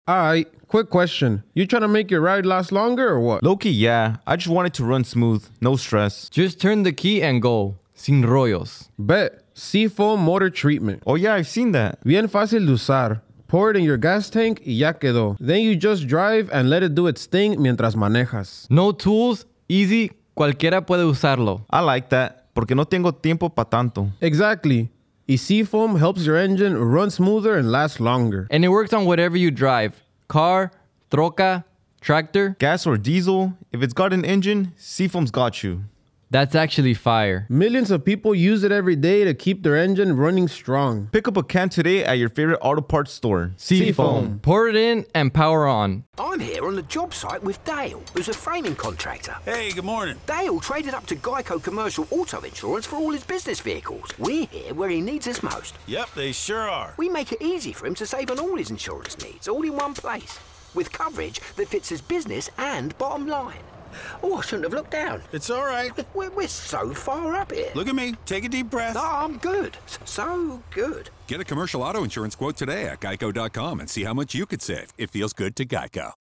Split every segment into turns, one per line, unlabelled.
Alright, quick question. You trying to make your ride last longer or what?
Low-key, yeah. I just want it to run smooth. No stress.
Just turn the key and go. Sin rollos.
Bet. Seafoam motor treatment.
Oh, yeah, I've seen that.
Bien fácil de usar. Pour it in your gas tank y ya quedó. Then you just drive and let it do its thing mientras manejas.
No tools, easy, cualquiera puede usarlo.
I like that, porque no tengo tiempo pa' tanto.
Exactly. Y Seafoam helps your engine run smoother and last longer.
And it works on whatever you drive. Car, troca, tractor.
Gas or diesel, if it's got an engine, Seafoam's got you.
That's actually fire.
Millions of people use it every day to keep their engine running strong.
Pick up a can today at your favorite auto parts store.
Seafoam.
Pour it in and power on.
I'm here on the job site with Dale, who's a framing contractor.
Hey, good morning.
Dale traded up to Geico Commercial Auto Insurance for all his business vehicles. We're here where he needs us most.
Yep, they sure are.
We make it easy for him to save on all his insurance needs, all in one place, with coverage that fits his business and bottom line. Oh, I shouldn't have looked down.
It's all right.
We're so far up here.
Look at me. Take a deep breath.
No, I'm good. So good.
Get a commercial auto insurance quote today at geico.com and see how much you could save. It feels good to Geico.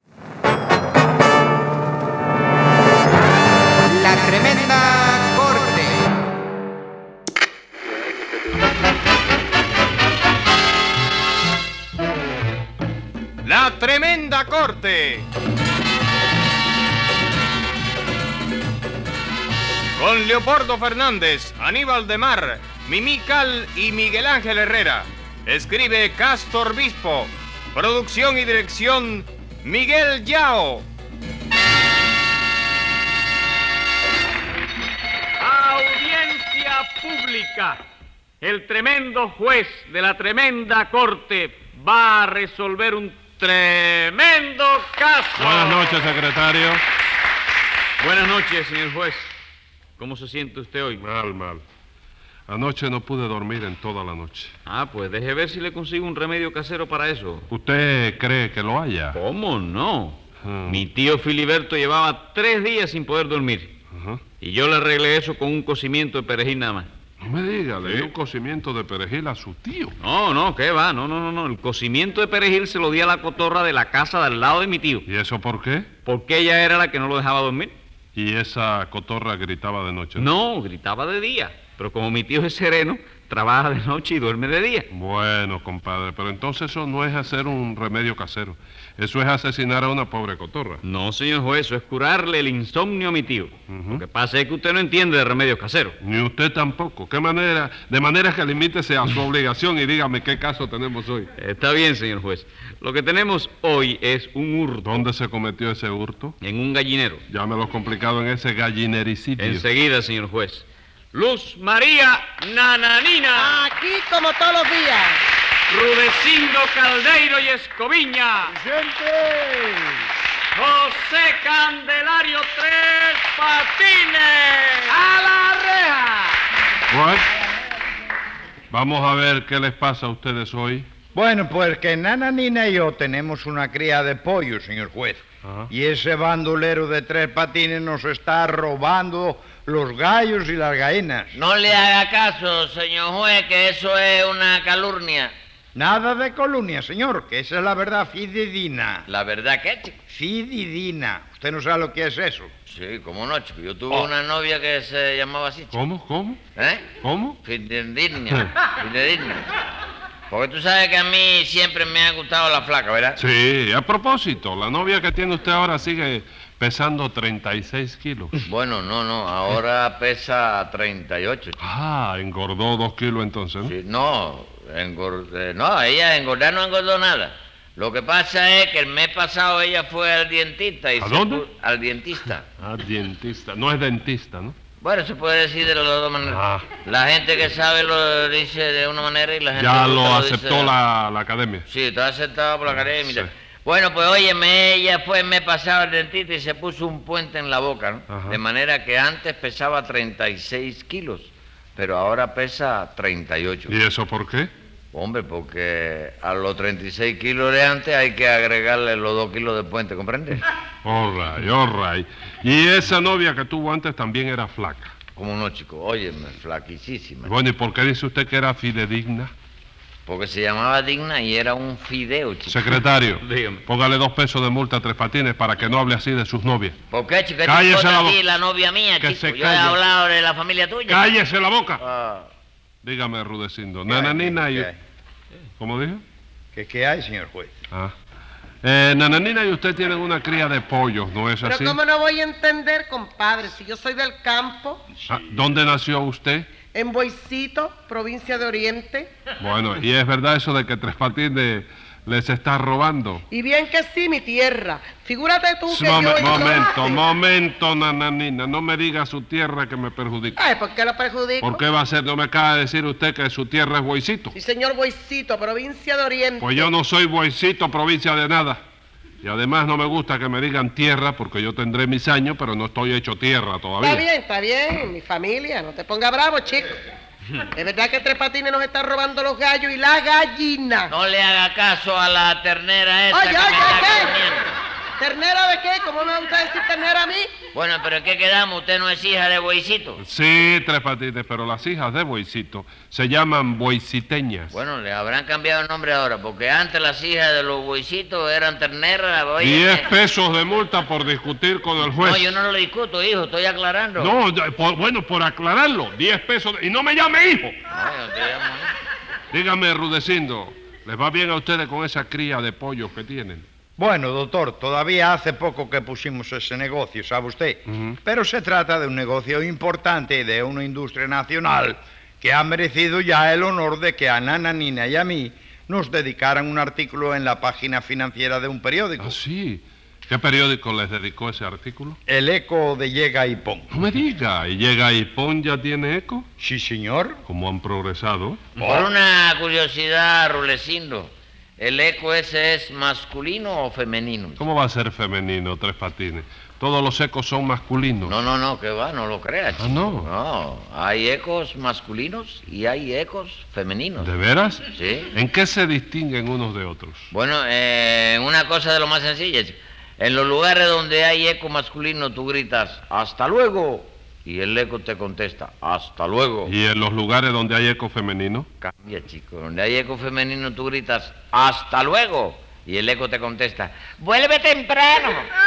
La Tremenda Corte.
La Tremenda Corte. Con Leopoldo Fernández, Aníbal de Mar, Mimí Cal y Miguel Ángel Herrera. Escribe Castor Bispo. Producción y dirección, Miguel Yao. Audiencia pública. El tremendo juez de la tremenda corte va a resolver un tremendo caso.
Buenas noches, secretario.
Buenas noches, señor juez. ¿Cómo se siente usted hoy?
Mal. Anoche no pude dormir en toda la noche.
Ah, pues deje ver si le consigo un remedio casero para eso.
¿Usted cree que lo haya?
¿Cómo no? Mi tío Filiberto llevaba 3 días sin poder dormir. Y yo le arreglé eso con un cocimiento de perejil nada más.
No me diga, le dio un cocimiento de perejil a su tío.
No, ¿qué va? No. El cocimiento de perejil se lo di a la cotorra de la casa de al lado de mi tío.
¿Y eso por qué?
Porque ella era la que no lo dejaba dormir.
¿Y esa cotorra gritaba de noche?
No, gritaba de día. Pero como mi tío es sereno, trabaja de noche y duerme de día.
Bueno, compadre, pero entonces eso no es hacer un remedio casero. Eso es asesinar a una pobre cotorra.
No, señor juez, eso es curarle el insomnio a mi tío. Lo que pasa es que usted no entiende de remedios caseros.
Ni usted tampoco. ¿Qué manera? De manera que limítese a su obligación y dígame qué caso tenemos hoy.
Está bien, señor juez. Lo que tenemos hoy es un hurto.
¿Dónde se cometió ese hurto?
En un gallinero.
Llámelo complicado en ese gallinericidio.
Enseguida, señor juez. Luz María Nananina.
Aquí como todos los días.
Rudecindo Caldeiro y Escoviña.
¡Gente!
José Candelario Tres Patines.
¡A la reja!
What? Vamos a ver qué les pasa a ustedes hoy.
Bueno, pues que Nananina y yo tenemos una cría de pollo, señor juez.
Ajá.
Y ese bandolero de Tres Patines nos está robando los gallos y las gallinas.
No le haga caso, señor juez, que eso es una calumnia.
Nada de calumnia, señor, que esa es la verdad fidedigna.
¿La verdad qué, chico?
Fidedigna. ¿Usted no sabe lo que es eso?
Sí, cómo no, chico. Yo tuve una novia que se llamaba así, chico.
¿Cómo?
¿Eh?
¿Cómo?
Fidedigna. Porque tú sabes que a mí siempre me ha gustado la flaca, ¿verdad?
Sí, a propósito, la novia que tiene usted ahora sigue pesando 36 kilos.
Bueno, no, ahora pesa 38. Chico.
Ah, engordó 2 kilos entonces, ¿no?
Sí, no, ella engordar no engordó nada. Lo que pasa es que el mes pasado ella fue al dentista.
¿A dónde?
Al dentista.
Al dentista. No es dentista, ¿no?
Bueno, se puede decir de las dos maneras.
Ah.
La gente que sabe lo dice de una manera y la gente
Ya
que
lo
gusta
aceptó
dice...
la academia.
Sí, está aceptado por la academia.
Sí.
Bueno, pues óyeme, ella fue el mes pasado al dentista y se puso un puente en la boca, ¿no?
Ajá.
De manera que antes pesaba 36 kilos, pero ahora pesa 38.
¿Y eso por qué?
Hombre, porque a los 36 kilos de antes hay que agregarle los 2 kilos de puente, ¿comprendes?
All right. Y esa novia que tuvo antes también era flaca.
Como no, chico, óyeme, flaquísima.
Bueno, ¿y por qué dice usted que era fidedigna?
Porque se llamaba Digna y era un fideo, chico.
Secretario,
Dígame.
póngale 2 pesos de multa a Tres Patines para que no hable así de sus novias.
¿Por qué, chico? ¿Qué te
Cállese
importa
la
a ti
boca.
la novia mía,
Que
chico?
se
Yo he
calle.
hablado de la familia tuya.
¡Cállese la boca!
Ah.
Dígame, Rudecindo. Nananina y...
¿Qué hay?
¿Cómo dijo?
¿Qué hay, señor juez?
Ah. Nananina y usted tienen una cría de pollos, ¿no es
Pero
así?
¿cómo no voy a entender, compadre? Si yo soy del campo,
Ah, ¿dónde nació usted?
en Boicito, provincia de Oriente.
Bueno, ¿y es verdad eso de que Tres Patines les está robando?
Y bien que sí, mi tierra. Figúrate tú que yo
Momento,
entonces-
Nananina. No me diga su tierra que me perjudica.
Ay, ¿por qué lo perjudico?
¿Por qué va a ser? ¿No me acaba de decir usted que su tierra es Boicito?
Sí, señor Boicito, provincia de Oriente.
Pues yo no soy Boicito, provincia de nada. Y además no me gusta que me digan tierra porque yo tendré mis años, pero no estoy hecho tierra todavía.
Está bien, mi familia. No te pongas bravo, chico. Es verdad que Tres Patines nos está robando los gallos y la gallina.
No le haga caso a la ternera esa
Oye,
que me
oye,
está
¿qué?
comiendo.
¿Ternera de qué? ¿Cómo me gusta decir ternera a mí?
Bueno, pero ¿en qué quedamos? ¿Usted no es hija de Boicito?
Sí, Tres Patines, pero las hijas de Boicito se llaman boiciteñas.
Bueno, le habrán cambiado el nombre ahora, porque antes las hijas de los Boicitos eran terneras. Oye,
10 pesos de multa por discutir con el juez.
No, yo no lo discuto, hijo, estoy aclarando.
No, por aclararlo, 10 pesos. Y no me llame hijo.
No, yo te llamo, ¿no?
Dígame, Rudecindo, ¿les va bien a ustedes con esa cría de pollos que tienen?
Bueno, doctor, todavía hace poco que pusimos ese negocio, ¿sabe usted?
Ujú.
Pero se trata de un negocio importante, de una industria nacional, que ha merecido ya el honor de que a Nananina y a mí nos dedicaran un artículo en la página financiera de un periódico.
Ah, sí. ¿Qué periódico les dedicó ese artículo?
El Eco de Llega y Pon.
No me diga, ¿y Llega y Pon ya tiene eco?
Sí, señor.
¿Cómo han progresado?
Por una curiosidad, Rulecindo, ¿el eco ese es masculino o femenino?
¿Cómo va a ser femenino, Tres Patines? Todos los ecos son masculinos.
No, que va, no lo creas.
Ah,
chico.
¿no?
No, hay ecos masculinos y hay ecos femeninos.
¿De veras?
Sí.
¿En qué se distinguen unos de otros?
Bueno, una cosa de lo más sencilla, chico. En los lugares donde hay eco masculino tú gritas, ¡hasta luego! Y el eco te contesta, ¡hasta luego!
¿Y en los lugares donde hay eco femenino?
Cambia, chico. Donde hay eco femenino tú gritas, ¡hasta luego! Y el eco te contesta, ¡vuelve temprano!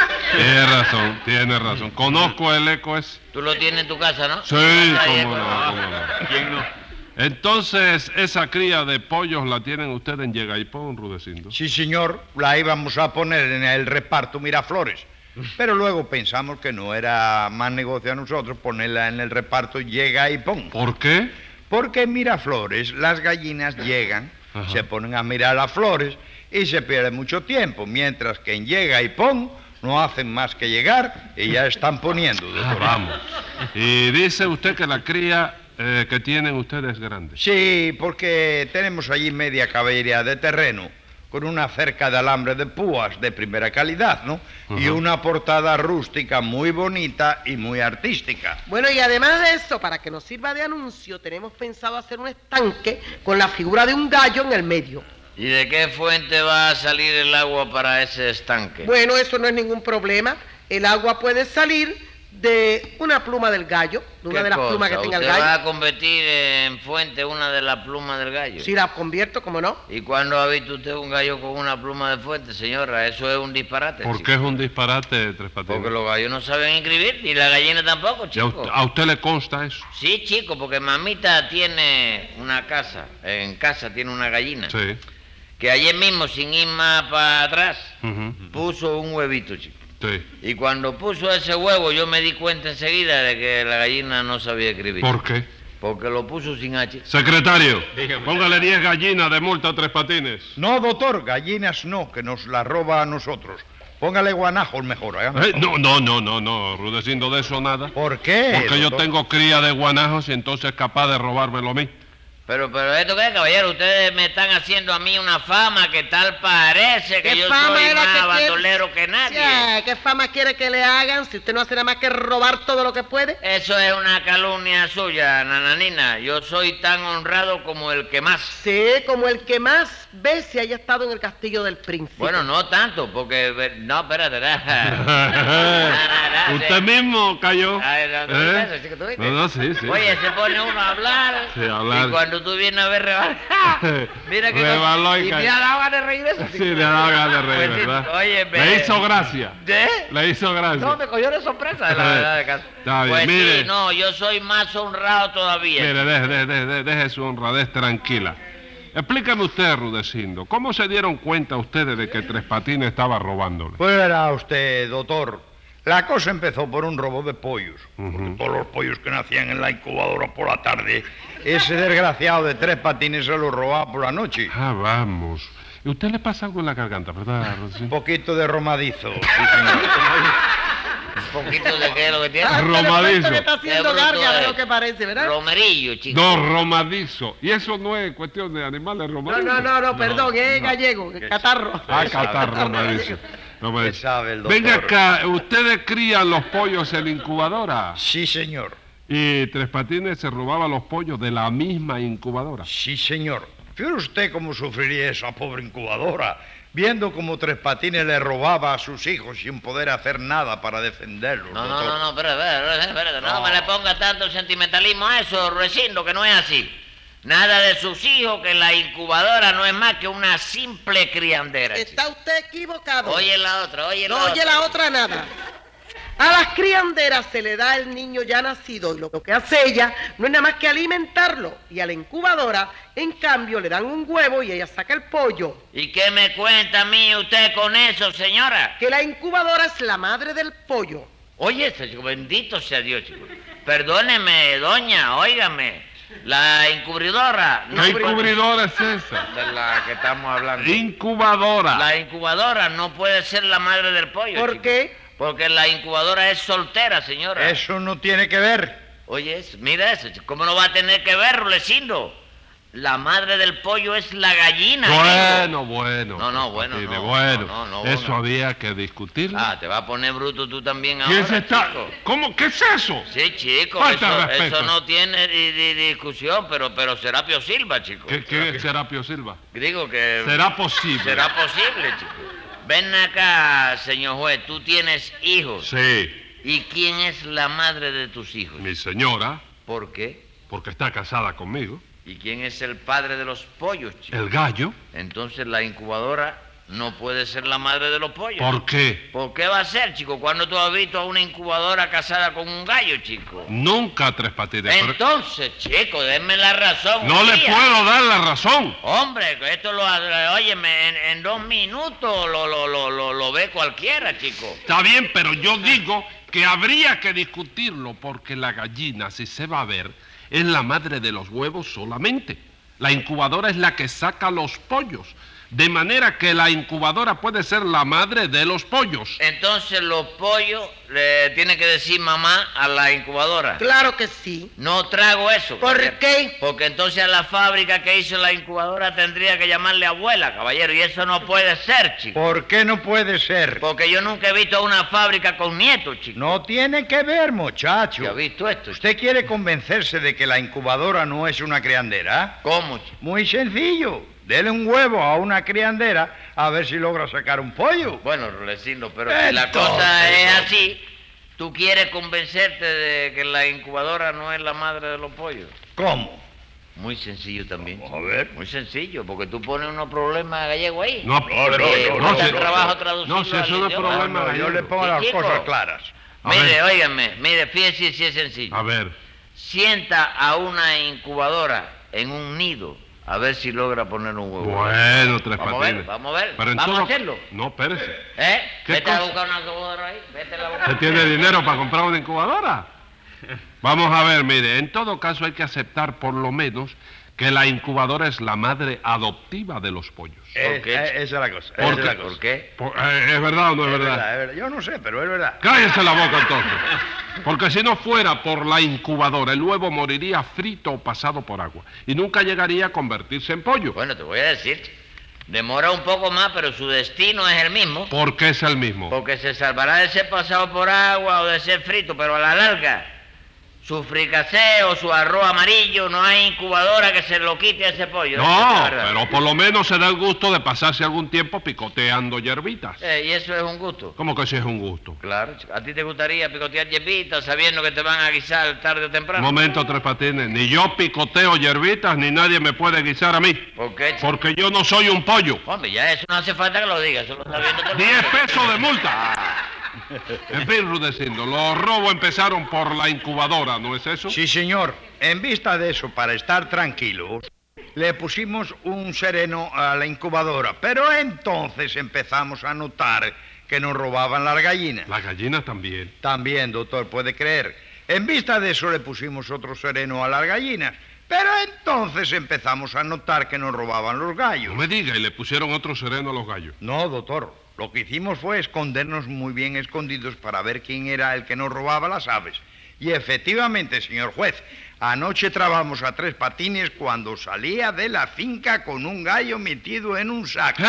Tiene razón. Conozco el eco ese.
Tú lo tienes en tu casa, ¿no?
Sí,
Hay
cómo
eco.
no.
¿Quién no?
Entonces, esa cría de pollos la tienen ustedes en Llega y Pon, Rudecindo.
Sí, señor, la íbamos a poner en el reparto Miraflores. Pero luego pensamos que no era más negocio a nosotros ponerla en el reparto Llega y Pon.
¿Por qué?
Porque en Miraflores las gallinas llegan,
Ajá.
se ponen a mirar las flores y se pierde mucho tiempo, mientras que en Llega y Pon no hacen más que llegar y ya están poniendo.
Ah,
doctor.
vamos. Y dice usted que la cría que tienen ustedes es grande.
Sí, porque tenemos allí media caballería de terreno, con una cerca de alambre de púas de primera calidad, ¿no? Y
Ajá.
una portada rústica muy bonita y muy artística.
Bueno, y además de eso, para que nos sirva de anuncio, tenemos pensado hacer un estanque con la figura de un gallo en el medio.
¿Y de qué fuente va a salir el agua para ese estanque?
Bueno, eso no es ningún problema. El agua puede salir de una pluma del gallo, de una
¿Qué
de las
cosa?
plumas que tenga el
¿Usted va
gallo.
a convertir en fuente una de las plumas del gallo?
Si la convierto, ¿cómo no?
¿Y cuándo ha visto usted un gallo con una pluma de fuente, señora? Eso es un disparate.
¿Por
chico.
qué es un disparate, Tres Patines?
Porque los gallos no saben escribir, y la gallina tampoco,
¿Y
chico.
a usted le consta eso?
Sí, chico, porque mamita tiene una casa, en casa tiene una gallina,
Sí.
que ayer mismo, sin ir más para atrás,
Ujú.
puso un huevito, chico.
Sí.
Y cuando puso ese huevo, yo me di cuenta enseguida de que la gallina no sabía escribir.
¿Por qué?
Porque lo puso sin H.
Secretario, póngale 10 gallinas de multa a Tres Patines.
No, doctor, gallinas no, que nos las roba a nosotros. Póngale guanajos mejor, ¿eh?
No, Rudecindo, de eso nada.
¿Por qué?
Porque yo
doctor?
tengo cría de guanajos y entonces es capaz de robármelo a mí.
Pero ¿esto qué, caballero? Ustedes me están haciendo a mí una fama que tal parece que
¿Qué
yo
fama
soy
es la
más
que
bandolero que nadie.
Ya, ¿qué fama quiere que le hagan si usted no hace nada más que robar todo lo que puede?
Eso es una calumnia suya, nananina. Yo soy tan honrado como el que más.
Sí, como el que más ve si haya estado en el castillo del príncipe.
Bueno, no tanto, porque... No, espérate.
Usted mismo cayó.
Ay, no, ¿tú
¿Eh?
viste eso, chico? ¿Tú viste?
No, sí.
Oye, se pone uno a hablar.
Sí, a hablar.
Y cuando cuando tú vienes a ver mira que
Rebaló
y me ha dado ganas de reír eso.
Sí, le ha dado ganas de reír,
Pues sí,
¿verdad?
oye,
Le hizo gracia.
¿Eh?
Le hizo gracia.
No, me cogió de sorpresa, de la verdad de caso.
Está bien,
Pues
mire.
sí, no, yo soy más honrado todavía.
Mire, deje su honradez tranquila. Explícame usted, Rudecindo, ¿cómo se dieron cuenta ustedes de que Tres Patines estaba robándole?
Pues verá usted, doctor, la cosa empezó por un robo de pollos. Porque todos los pollos que nacían en la incubadora por la tarde, ese desgraciado de Tres Patines se los robaba por la noche.
Ah, vamos. ¿Y usted le pasa algo en la garganta, verdad,
Un
Rudecindo?
poquito de romadizo, sí, señor.
Un poquito de qué es lo que tiene.
Romadizo.
Que está haciendo
Qué bruto
garga de
es.
lo que parece, ¿verdad?
Romerillo, chico.
No, romadizo. Y eso no es cuestión de animales
No,
romadizos.
perdón, es gallego, catarro.
Ah, catarro, romadizo.
¿Qué sabe el doctor?
Venga acá, ¿ustedes crían los pollos en incubadora?
Sí, señor.
Y Tres Patines se robaba los pollos de la misma incubadora.
Sí, señor. Fíjese usted cómo sufriría esa pobre incubadora, viendo cómo Tres Patines le robaba a sus hijos sin poder hacer nada para defenderlos.
No,
doctor.
espérate, no me le ponga tanto sentimentalismo a eso, Rudecindo, que no es así. Nada de sus hijos, que la incubadora no es más que una simple criandera. chico.
Está usted equivocado.
Oye la otra, oye la
No
otra.
oye la otra nada. A las crianderas se le da el niño ya nacido y lo que hace ella no es nada más que alimentarlo. Y a la incubadora, en cambio, le dan un huevo y ella saca el pollo.
¿Y qué me cuenta a mí usted con eso, señora?
Que la incubadora es la madre del pollo.
Oye, eso, chico, bendito sea Dios, chico. Perdóneme, doña, óigame. La encubridora.
¿Qué incubridora es esa?
De la que estamos hablando.
Incubadora.
La incubadora no puede ser la madre del pollo.
¿Por
chico.
qué?
Porque la incubadora es soltera, señora.
Eso no tiene que ver.
Oye, mira eso, chico. ¿Cómo no va a tener que ver, Rudecindo? La madre del pollo es la gallina.
Bueno.
No, bueno,
Patines,
no,
bueno.
no,
Eso
no.
había que discutirlo.
Ah, te va a poner bruto tú también ahora,
¿Quién se está...?
chico.
¿Cómo? ¿Qué es eso?
Sí, chico,
Falta de
eso
respeto.
no tiene discusión, pero Serapio Silva, chico.
¿Qué Serapio Silva?
Digo que...
Será posible.
Será posible, chico. Ven acá, señor juez, tú tienes hijos.
Sí.
¿Y quién es la madre de tus hijos?
Mi señora,
¿Por qué?
porque está casada conmigo.
¿Y quién es el padre de los pollos, chico?
El gallo.
Entonces la incubadora no puede ser la madre de los pollos.
¿Por qué?
¿Por qué va a ser, chico? ¿Cuándo tú has visto a una incubadora casada con un gallo, chico?
Nunca Tres Patines. pero-
Entonces, chico, denme la razón.
No
un
le
día.
puedo dar la razón.
Hombre, que esto óyeme, en 2 minutos lo ve cualquiera, chico.
Está bien, pero yo digo que habría que discutirlo porque la gallina, si se va a ver, es la madre de los huevos solamente. La incubadora es la que saca los pollos. De manera que la incubadora puede ser la madre de los pollos.
Entonces los pollos le tienen que decir mamá a la incubadora.
Claro que sí.
No trago eso.
¿Por
caballero.
qué?
Porque entonces a la fábrica que hizo la incubadora tendría que llamarle abuela, caballero, y eso no puede ser, chico.
¿Por qué no puede ser?
Porque yo nunca he visto una fábrica con nietos, chico.
No tiene que ver, muchacho.
¿Ya ha visto esto?
¿Usted quiere convencerse de que la incubadora no es una criandera?
¿Cómo, chico?
Muy sencillo. Dele un huevo a una criandera a ver si logra sacar un pollo.
Bueno, Rudecindo, pero si la
Entonces,
cosa es
no.
así, ¿tú quieres convencerte de que la incubadora no es la madre de los pollos?
¿Cómo?
Muy sencillo también.
Vamos a ver.
Muy sencillo, porque tú pones unos problemas gallegos ahí.
No,
no,
si-
trabajo traducirlo
no, si eso
al
no es
idioma.
problema
No, yo
gallego.
le pongo
Sí,
las
chico.
cosas claras.
A
Mire,
ver.
óigame, fíjese si es sencillo.
A ver.
Sienta a una incubadora en un nido a ver si logra poner un huevo.
Bueno, Tres
Vamos a
Patines.
ver, vamos a ver.
Pero en
Vamos a
todo-
hacerlo.
No, espérese.
¿Eh?
¿Qué
Vete a
cosa?
buscar una incubadora ahí. Vete a la
¿Usted tiene dinero para comprar una incubadora? Vamos a ver, mire, en todo caso hay que aceptar por lo menos que la incubadora es la madre adoptiva de los pollos.
Esa es la cosa.
¿Por
esa es
qué?
la cosa.
¿Por qué?
¿Es verdad o no es
Es
verdad?
verdad, es verdad. Yo no sé, pero es verdad.
Cállese la boca entonces. Porque si no fuera por la incubadora, el huevo moriría frito o pasado por agua. Y nunca llegaría a convertirse en pollo.
Bueno, te voy a decir. Demora un poco más, pero su destino es el mismo.
¿Por qué es el mismo?
Porque se salvará de ser pasado por agua o de ser frito, pero a la larga su fricasé o su arroz amarillo, no hay incubadora que se lo quite a ese pollo.
No, pero por lo menos se da el gusto de pasarse algún tiempo picoteando hierbitas.
¿Y eso es un gusto?
¿Cómo que sí es un gusto?
Claro, chico. ¿A ti te gustaría picotear hierbitas sabiendo que te van a guisar tarde o temprano?
Un momento, Tres Patines. Ni yo picoteo hierbitas, ni nadie me puede guisar a mí.
¿Por qué, chico?
Porque yo no soy un pollo.
Hombre, ya eso no hace falta que lo digas, eso lo está viendo todo el
10
mundo.
pesos de multa. En fin, Rudecindo, los robos empezaron por la incubadora, ¿no es eso?
Sí, señor. En vista de eso, para estar tranquilos, le pusimos un sereno a la incubadora. Pero entonces empezamos a notar que nos robaban las gallinas.
Las gallinas también.
También, doctor, puede creer. En vista de eso le pusimos otro sereno a las gallinas. Pero entonces empezamos a notar que nos robaban los gallos.
No me diga, y le pusieron otro sereno a los gallos.
No, doctor. Lo que hicimos fue escondernos muy bien escondidos para ver quién era el que nos robaba las aves. Y efectivamente, señor juez, anoche trabamos a Tres Patines cuando salía de la finca con un gallo metido en un saco.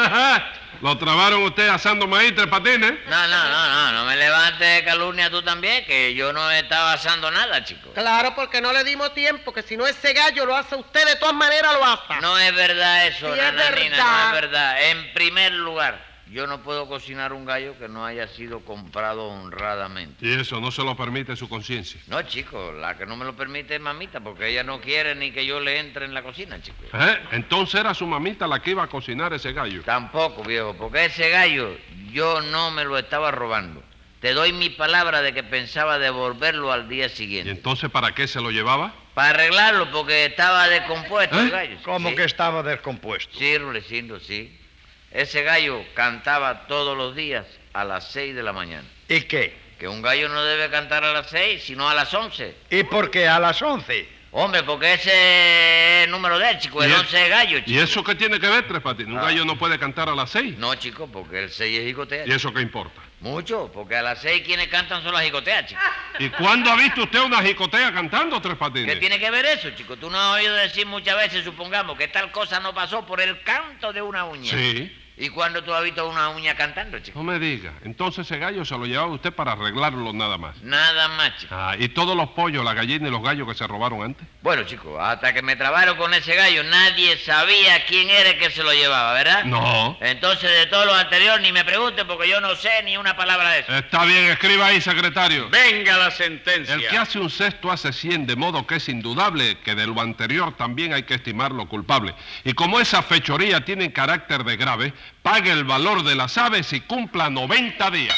¿Lo trabaron usted asando maíz, Tres Patines?
No me levantes de calumnia tú también, que yo no estaba asando nada, chico.
Claro, porque no le dimos tiempo, que si no ese gallo lo hace usted, de todas maneras lo asa.
No es verdad eso,
Sí, es
nananina,
verdad.
no es verdad. En primer lugar, yo no puedo cocinar un gallo que no haya sido comprado honradamente.
Y eso no se lo permite su conciencia.
No, chico, la que no me lo permite es mamita, porque ella no quiere ni que yo le entre en la cocina, chico.
Entonces era su mamita la que iba a cocinar ese gallo.
Tampoco, viejo, porque ese gallo yo no me lo estaba robando. Te doy mi palabra de que pensaba devolverlo al día
¿Y
siguiente.
entonces para qué se lo llevaba?
Para arreglarlo, porque estaba descompuesto el gallo.
¿Cómo
Sí.
que estaba descompuesto?
Sí, Rulecindo, sí. Ese gallo cantaba todos los días a las 6 de la mañana.
¿Y qué?
Que un gallo no debe cantar a las 6, sino a las 11.
¿Y por qué a las 11?
Hombre, porque ese es el número de él, chico, el
¿Y
11 es gallo, chico.
¿Y eso qué tiene que ver, Tres Patines? ¿Un gallo no puede cantar a las 6?
No, chico, porque el 6 es jicotea.
¿Y eso qué importa?
Mucho, porque a las 6 quienes cantan son las jicoteas, chico.
¿Y cuándo ha visto usted una jicotea cantando, Tres Patines?
¿Qué tiene que ver eso, chico? Tú no has oído decir muchas veces, supongamos, que tal cosa no pasó por el canto de una uña.
Sí.
¿Y cuándo tú has visto una uña cantando, chico?
No me diga. Entonces ese gallo se lo llevaba usted para arreglarlo nada más.
Nada más, chico.
¿Y todos los pollos, las gallinas y los gallos que se robaron antes?
Bueno, chico, hasta que me trabaron con ese gallo, nadie sabía quién era el que se lo llevaba, ¿verdad?
No.
Entonces, de todo lo anterior, ni me pregunten, porque yo no sé ni una palabra de eso.
Está bien, escriba ahí, secretario.
Venga la sentencia.
El que hace un cesto hace 100, de modo que es indudable que de lo anterior también hay que estimarlo culpable. Y como esa fechoría tiene carácter de grave, pague el valor de las aves y cumpla 90 días.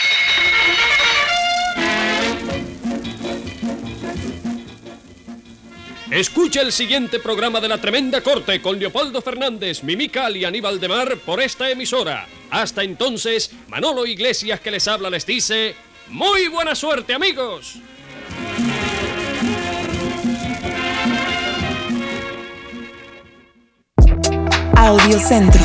Escucha el siguiente programa de La Tremenda Corte con Leopoldo Fernández, Mimical y Aníbal de Mar por esta emisora. Hasta entonces, Manolo Iglesias que les habla les dice: ¡muy buena suerte, amigos!
Audiocentro.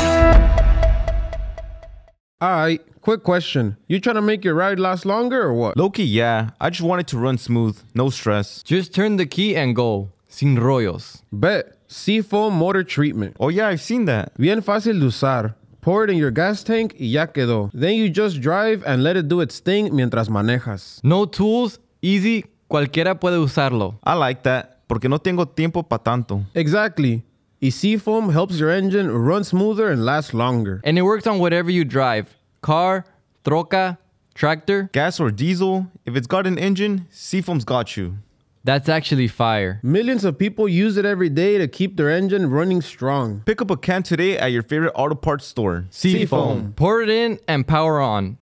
Alright, quick question. You trying to make your ride last longer or what?
Low-key, yeah. I just want it to run smooth. No stress.
Just turn the key and go. Sin rollos.
Bet. Seafoam Motor Treatment.
Oh, yeah, I've seen that.
Bien fácil de usar. Pour it in your gas tank y ya quedó. Then you just drive and let it do its thing mientras manejas.
No tools, easy, cualquiera puede usarlo.
I like that, porque no tengo tiempo pa' tanto.
Exactly. Y Seafoam helps your engine run smoother and last longer.
And it works on whatever you drive. Car, troca, tractor.
Gas or diesel, if it's got an engine, Seafoam's got you.
That's actually fire.
Millions of people use it every day to keep their engine running strong.
Pick up a can today at your favorite auto parts store.
Seafoam. Pour it in and power on.